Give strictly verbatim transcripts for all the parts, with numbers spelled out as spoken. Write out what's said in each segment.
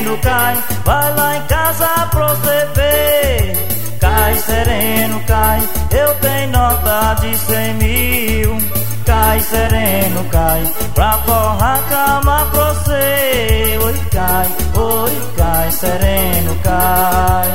sereno, cai, vai lá em casa pra você ver. Cai sereno, cai, eu tenho nota de cem mil. Cai sereno, cai, pra forrar a cama pra você. Oi, cai, oi, cai sereno, cai.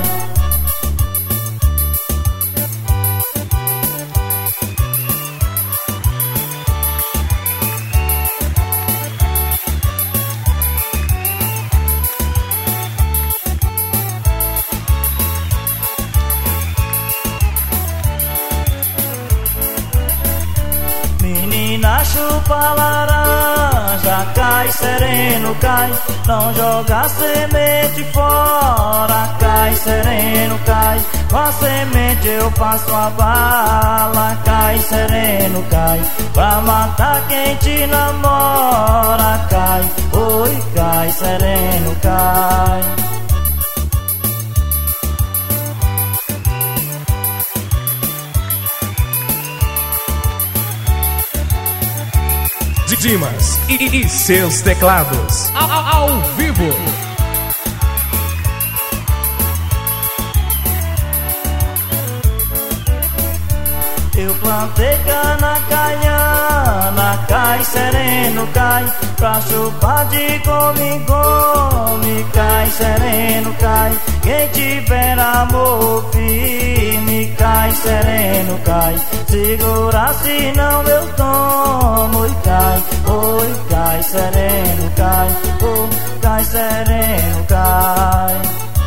Menina chupa laranja, cai sereno, cai, não joga semente fora. Cai sereno, cai, com a semente eu faço a bala. Cai sereno, cai, pra matar quem te namora. Cai, oi, cai sereno, cai. Dimas e, e seus teclados ao, ao, ao vivo. Eu plantei cana caiana, cai sereno, cai, pra chupar de come, come. Cai sereno, cai, quem tiver amor firme. Cai sereno, cai, segura senão eu tomo. Oi, cai, oi, cai sereno, cai, oh, cai sereno, cai.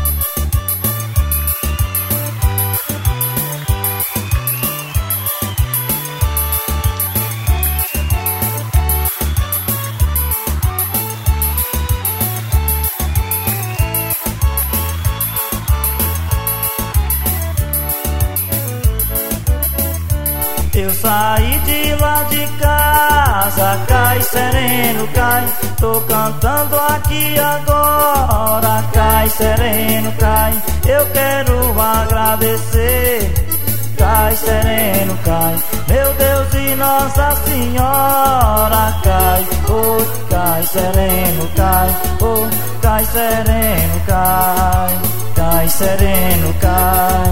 Eu saí de lá de casa, cai sereno, cai, tô cantando aqui agora. Cai sereno, cai, eu quero agradecer. Cai sereno, cai, meu Deus e Nossa Senhora. Cai, oh, cai sereno, cai, oh, cai sereno, cai, cai sereno, cai.